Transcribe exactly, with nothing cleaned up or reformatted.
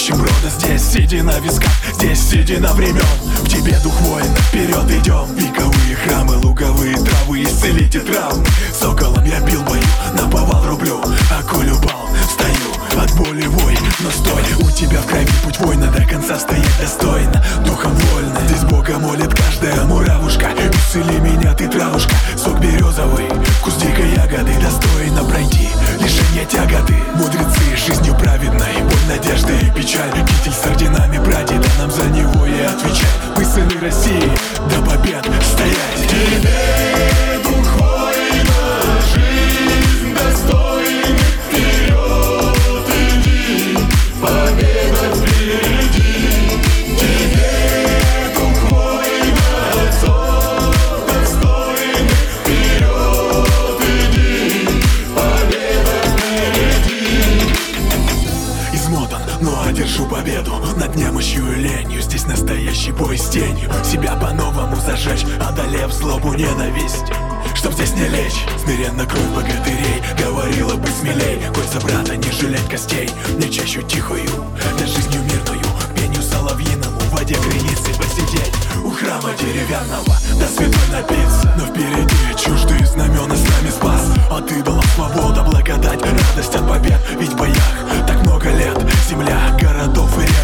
отчим рода. Здесь сиди на висках, здесь сиди на времен. В тебе дух воина, вперед идем. Вековые храмы, луговые травы, исцелите травмы. Соколом я бил бою, наповал рублю, а коль упал, встаю от боли вой. Но стой, у тебя в крови путь воина, до конца стоять достойно, духом вольно. Здесь Бога молит каждая муравушка. Исцели меня, ты травушка, сок березовый, вкус дикой ягоды. Достойно пройти лишение тяготы. Мудрецы жизнью праведной, боль, надежда и печаль. Китель с орденами прадеда, нам за него и отвечать. Мы сыны России, до побед стоять. Тебе дух воина, жизнь достойна. Вперед иди, победа впереди. Тебе дух воина, отцов достойна. Вперед иди, победа впереди. Измотан, но одержу победу над немощью и ленью. Здесь настоящий бой с тенью. Себя по-новому зажечь, одолев злобу, ненависть. Чтоб здесь не лечь, смиренно кровь богатырей говорила бы смелей. Хоть за брата не жалеть костей, не чащу тихую, для жизнью мирную, пенью соловьиному, в воде границы посидеть. У храма деревянного, до святой напиться. Но впереди чуждые знамена с нами спас. От идола свобода, благодать, радость от побед. Ведь в боях так много лет, земля, городов и рек.